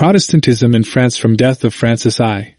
Protestantism in France from death of Francis I,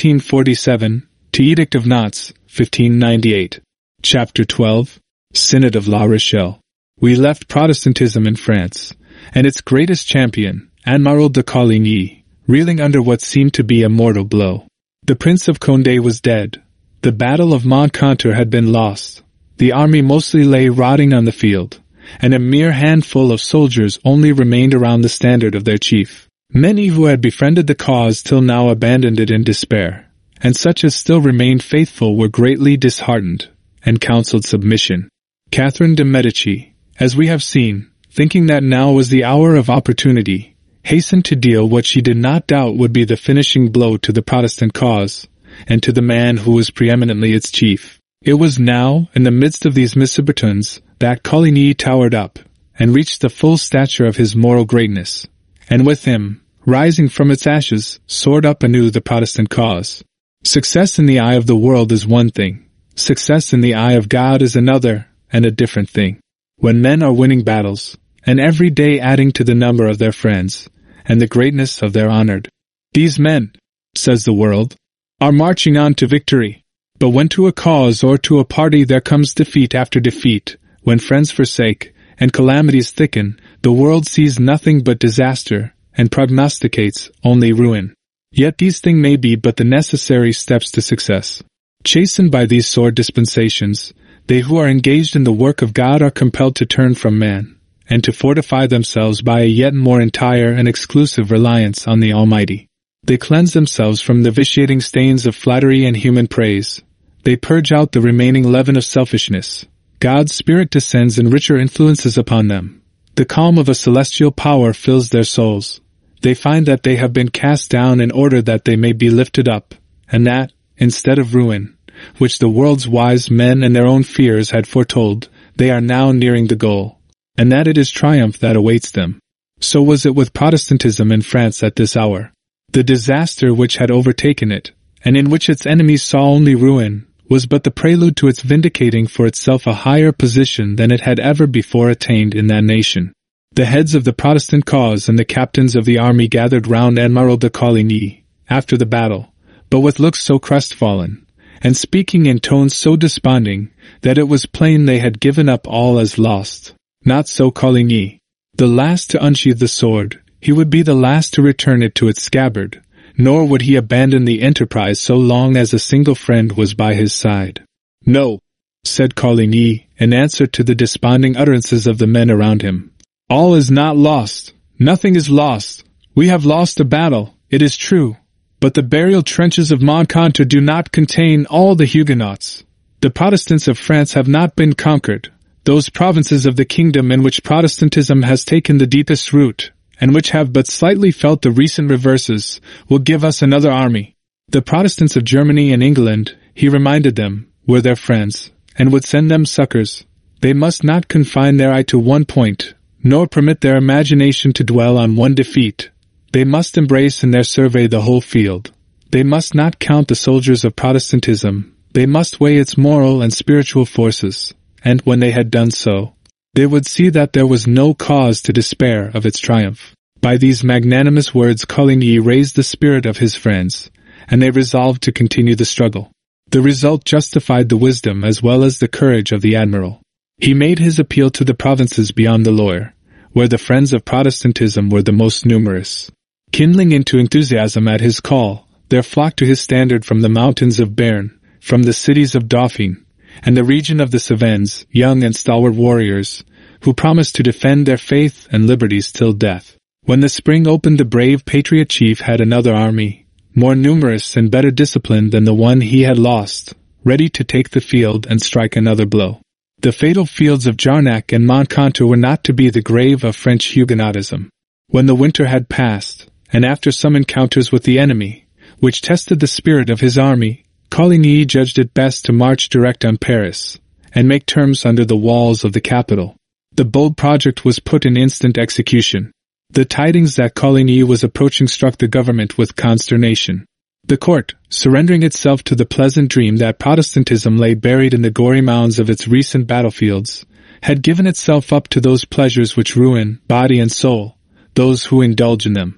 1547, to Edict of Nantes, 1598. Chapter 12. Synod of La Rochelle. We left Protestantism in France, and its greatest champion, Admiral de Coligny, reeling under what seemed to be a mortal blow. The Prince of Condé was dead. The Battle of Montcontour had been lost. The army mostly lay rotting on the field, and a mere handful of soldiers only remained around the standard of their chief. Many who had befriended the cause till now abandoned it in despair, and such as still remained faithful were greatly disheartened, and counseled submission. Catherine de' Medici, as we have seen, thinking that now was the hour of opportunity, hastened to deal what she did not doubt would be the finishing blow to the Protestant cause, and to the man who was preeminently its chief. It was now, in the midst of these miscreants, that Coligny towered up, and reached the full stature of his moral greatness, and with him, rising from its ashes, soared up anew the Protestant cause. Success in the eye of the world is one thing. Success in the eye of God is another, and a different thing. When men are winning battles, and every day adding to the number of their friends, and the greatness of their honored. These men, says the world, are marching on to victory. But when to a cause or to a party there comes defeat after defeat, when friends forsake, and calamities thicken, the world sees nothing but disaster, and prognosticates only ruin. Yet these things may be but the necessary steps to success. Chastened by these sore dispensations, they who are engaged in the work of God are compelled to turn from man, and to fortify themselves by a yet more entire and exclusive reliance on the Almighty. They cleanse themselves from the vitiating stains of flattery and human praise. They purge out the remaining leaven of selfishness. God's Spirit descends in richer influences upon them. The calm of a celestial power fills their souls. They find that they have been cast down in order that they may be lifted up, and that, instead of ruin, which the world's wise men and their own fears had foretold, they are now nearing the goal, and that it is triumph that awaits them. So was it with Protestantism in France at this hour. The disaster which had overtaken it, and in which its enemies saw only ruin, was but the prelude to its vindicating for itself a higher position than it had ever before attained in that nation. The heads of the Protestant cause and the captains of the army gathered round Admiral de Coligny, after the battle, but with looks so crestfallen, and speaking in tones so desponding, that it was plain they had given up all as lost. Not so Coligny. The last to unsheathe the sword, he would be the last to return it to its scabbard, nor would he abandon the enterprise so long as a single friend was by his side. No, said Coligny, in answer to the desponding utterances of the men around him. All is not lost. Nothing is lost. We have lost a battle, it is true, but the burial trenches of Montcontour do not contain all the Huguenots. The Protestants of France have not been conquered. Those provinces of the kingdom in which Protestantism has taken the deepest root, and which have but slightly felt the recent reverses, will give us another army. The Protestants of Germany and England, he reminded them, were their friends, and would send them succors. They must not confine their eye to one point, nor permit their imagination to dwell on one defeat. They must embrace in their survey the whole field. They must not count the soldiers of Protestantism. They must weigh its moral and spiritual forces, and when they had done so, they would see that there was no cause to despair of its triumph. By these magnanimous words Coligny raised the spirit of his friends, and they resolved to continue the struggle. The result justified the wisdom as well as the courage of the admiral. He made his appeal to the provinces beyond the Loire, where the friends of Protestantism were the most numerous. Kindling into enthusiasm at his call, there flocked to his standard from the mountains of Béarn, from the cities of Dauphine, and the region of the Cevennes, young and stalwart warriors, who promised to defend their faith and liberties till death. When the spring opened, the brave patriot chief had another army, more numerous and better disciplined than the one he had lost, ready to take the field and strike another blow. The fatal fields of Jarnac and Montcontour were not to be the grave of French Huguenotism. When the winter had passed, and after some encounters with the enemy, which tested the spirit of his army, Coligny judged it best to march direct on Paris, and make terms under the walls of the capital. The bold project was put in instant execution. The tidings that Coligny was approaching struck the government with consternation. The court, surrendering itself to the pleasant dream that Protestantism lay buried in the gory mounds of its recent battlefields, had given itself up to those pleasures which ruin body and soul, those who indulge in them.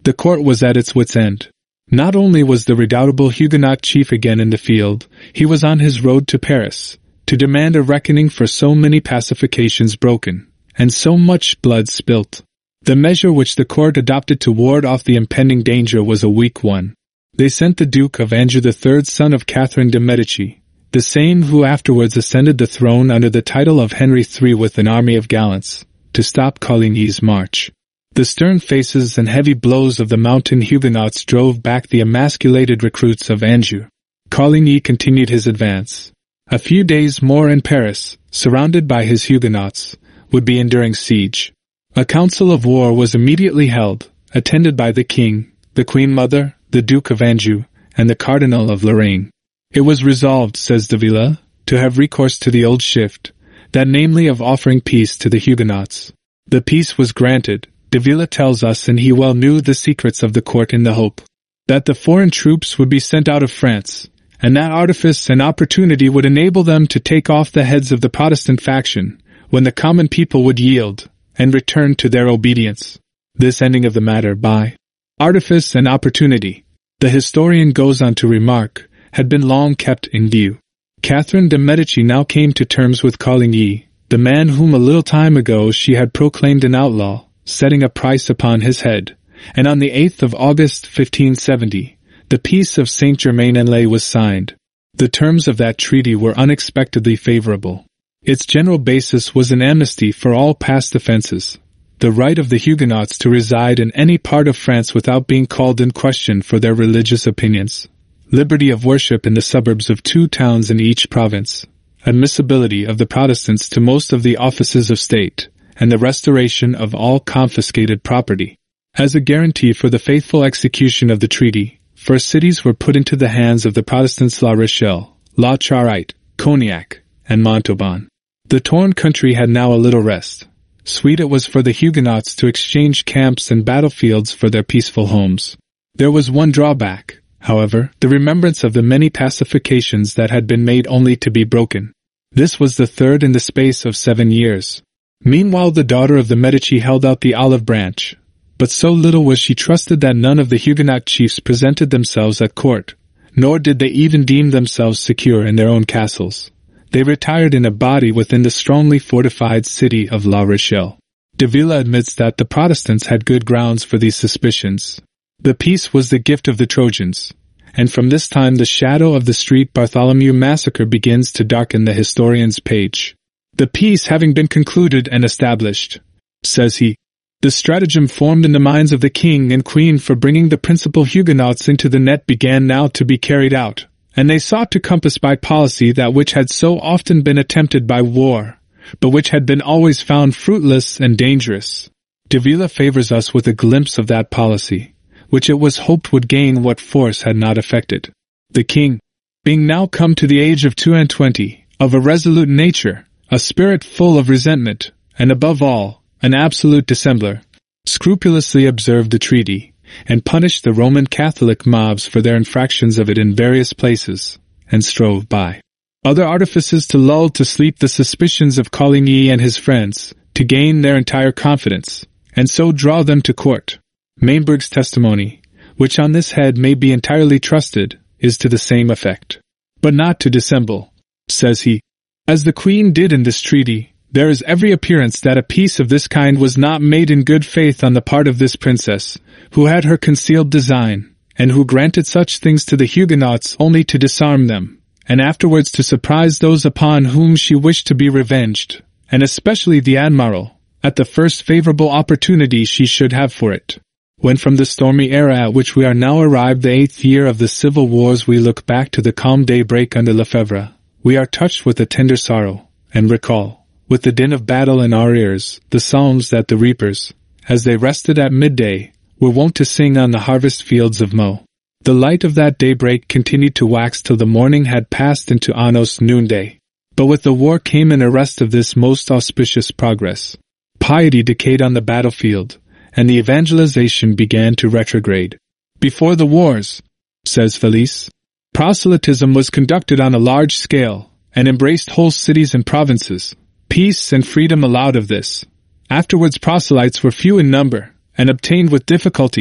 The court was at its wits' end. Not only was the redoubtable Huguenot chief again in the field, he was on his road to Paris, to demand a reckoning for so many pacifications broken, and so much blood spilt. The measure which the court adopted to ward off the impending danger was a weak one. They sent the Duke of Anjou, the third son of Catherine de' Medici, the same who afterwards ascended the throne under the title of Henry III, with an army of gallants, to stop Coligny's march. The stern faces and heavy blows of the mountain Huguenots drove back the emasculated recruits of Anjou. Coligny continued his advance. A few days more and Paris, surrounded by his Huguenots, would be enduring siege. A council of war was immediately held, attended by the king, the queen mother, the Duke of Anjou, and the Cardinal of Lorraine. It was resolved, says Davila, to have recourse to the old shift, that namely of offering peace to the Huguenots. The peace was granted, Davila tells us, and he well knew the secrets of the court, in the hope that the foreign troops would be sent out of France, and that artifice and opportunity would enable them to take off the heads of the Protestant faction, when the common people would yield, and return to their obedience. This ending of the matter by artifice and opportunity, the historian goes on to remark, had been long kept in view. Catherine de' Medici now came to terms with Coligny, the man whom a little time ago she had proclaimed an outlaw, setting a price upon his head, and on the 8th of August 1570, the Peace of Saint-Germain-en-Laye was signed. The terms of that treaty were unexpectedly favorable. Its general basis was an amnesty for all past offenses, the right of the Huguenots to reside in any part of France without being called in question for their religious opinions, liberty of worship in the suburbs of 2 towns in each province, admissibility of the Protestants to most of the offices of state, and the restoration of all confiscated property. As a guarantee for the faithful execution of the treaty, 4 cities were put into the hands of the Protestants: La Rochelle, La Charite, Cognac, and Montauban. The torn country had now a little rest. Sweet it was for the Huguenots to exchange camps and battlefields for their peaceful homes. There was one drawback, however, the remembrance of the many pacifications that had been made only to be broken. This was the third in the space of 7 years. Meanwhile the daughter of the Medici held out the olive branch, but so little was she trusted that none of the Huguenot chiefs presented themselves at court, nor did they even deem themselves secure in their own castles. They retired in a body within the strongly fortified city of La Rochelle. Davila admits that the Protestants had good grounds for these suspicions. The peace was the gift of the Trojans, and from this time the shadow of the Street Bartholomew massacre begins to darken the historian's page. The peace having been concluded and established, says he, the stratagem formed in the minds of the king and queen for bringing the principal Huguenots into the net began now to be carried out, and they sought to compass by policy that which had so often been attempted by war, but which had been always found fruitless and dangerous. Davila favors us with a glimpse of that policy, which it was hoped would gain what force had not effected. The king, being now come to the age of 22, of a resolute nature, a spirit full of resentment, and above all, an absolute dissembler, scrupulously observed the treaty, and punished the Roman Catholic mobs for their infractions of it in various places, and strove by other artifices to lull to sleep the suspicions of Coligny and his friends, to gain their entire confidence, and so draw them to court. Mainberg's testimony, which on this head may be entirely trusted, is to the same effect. But not to dissemble, says he. As the Queen did in this treaty, there is every appearance that a peace of this kind was not made in good faith on the part of this princess, who had her concealed design, and who granted such things to the Huguenots only to disarm them, and afterwards to surprise those upon whom she wished to be revenged, and especially the Admiral, at the first favorable opportunity she should have for it. When from the stormy era at which we are now arrived, the 8th year of the civil wars, we look back to the calm daybreak under Lefebvre, we are touched with a tender sorrow, and recall, with the din of battle in our ears, the psalms that the reapers, as they rested at midday, were wont to sing on the harvest fields of Meaux. The light of that daybreak continued to wax till the morning had passed into Anno's noonday. But with the war came an arrest of this most auspicious progress. Piety decayed on the battlefield, and the evangelization began to retrograde. Before the wars, says Felice, proselytism was conducted on a large scale, and embraced whole cities and provinces. Peace and freedom allowed of this. Afterwards proselytes were few in number, and obtained with difficulty,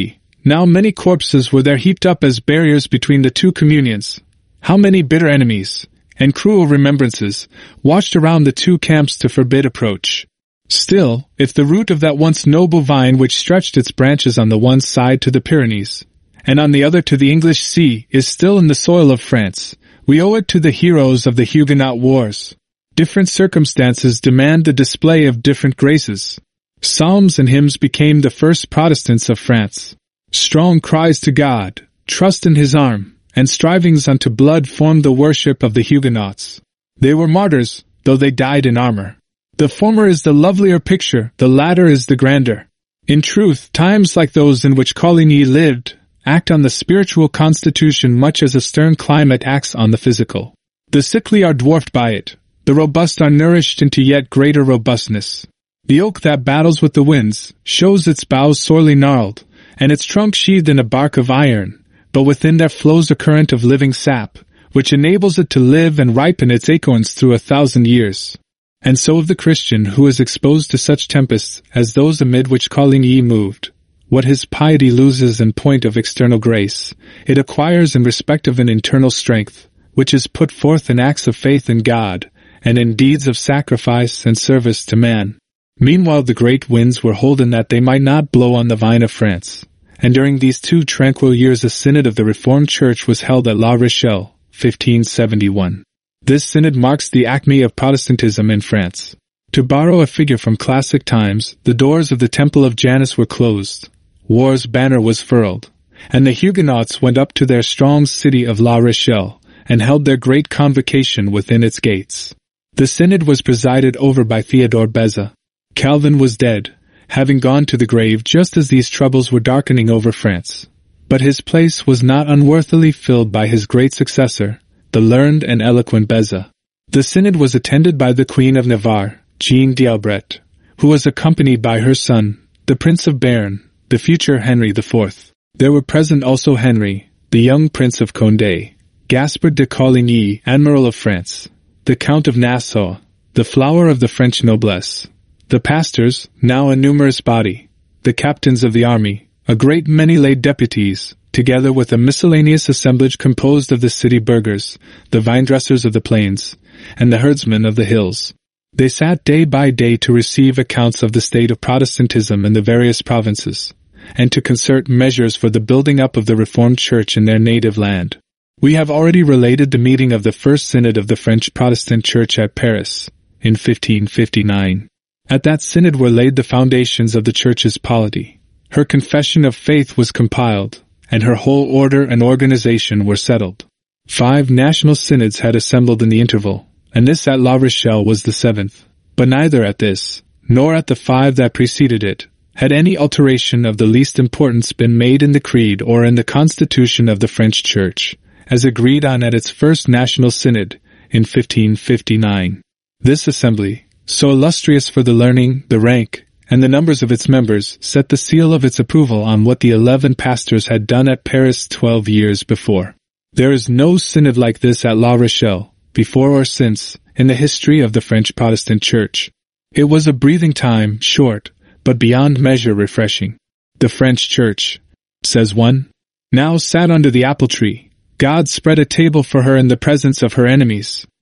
Now many corpses were there heaped up as barriers between the two communions. How many bitter enemies, and cruel remembrances, watched around the two camps to forbid approach. Still, if the root of that once noble vine which stretched its branches on the one side to the Pyrenees, and on the other to the English Sea, is still in the soil of France, we owe it to the heroes of the Huguenot wars. Different circumstances demand the display of different graces. Psalms and hymns became the first Protestants of France. Strong cries to God, trust in his arm, and strivings unto blood formed the worship of the Huguenots. They were martyrs, though they died in armor. The former is the lovelier picture, the latter is the grander. In truth, times like those in which Coligny lived act on the spiritual constitution much as a stern climate acts on the physical. The sickly are dwarfed by it, the robust are nourished into yet greater robustness. The oak that battles with the winds shows its boughs sorely gnarled, and its trunk sheathed in a bark of iron, but within there flows a current of living sap, which enables it to live and ripen its acorns through 1,000 years. And so of the Christian who is exposed to such tempests as those amid which Coligny moved. What his piety loses in point of external grace, it acquires in respect of an internal strength, which is put forth in acts of faith in God, and in deeds of sacrifice and service to man. Meanwhile the great winds were holden that they might not blow on the vine of France, and during these 2 tranquil years a synod of the Reformed Church was held at La Rochelle, 1571. This synod marks the acme of Protestantism in France. To borrow a figure from classic times, the doors of the Temple of Janus were closed, war's banner was furled, and the Huguenots went up to their strong city of La Rochelle, and held their great convocation within its gates. The synod was presided over by Theodore Beza. Calvin was dead, having gone to the grave just as these troubles were darkening over France. But his place was not unworthily filled by his great successor, the learned and eloquent Beza. The synod was attended by the Queen of Navarre, Jeanne d'Albret, who was accompanied by her son, the Prince of Béarn, the future Henry IV. There were present also Henry, the young Prince of Condé, Gaspard de Coligny, Admiral of France, the Count of Nassau, the flower of the French noblesse, the pastors, now a numerous body, the captains of the army, a great many lay deputies, together with a miscellaneous assemblage composed of the city burghers, the vine-dressers of the plains, and the herdsmen of the hills. They sat day by day to receive accounts of the state of Protestantism in the various provinces, and to concert measures for the building up of the Reformed Church in their native land. We have already related the meeting of the First Synod of the French Protestant Church at Paris, in 1559. At that synod were laid the foundations of the Church's polity. Her confession of faith was compiled, and her whole order and organization were settled. 5 national synods had assembled in the interval, and this at La Rochelle was the 7th. But neither at this, nor at the 5 that preceded it, had any alteration of the least importance been made in the creed or in the constitution of the French Church, as agreed on at its first national synod, in 1559. This assembly, so illustrious for the learning, the rank, and the numbers of its members, set the seal of its approval on what the 11 pastors had done at Paris 12 years before. There is no synod like this at La Rochelle, before or since, in the history of the French Protestant Church. It was a breathing time, short, but beyond measure refreshing. The French Church, says one, now sat under the apple tree. God spread a table for her in the presence of her enemies.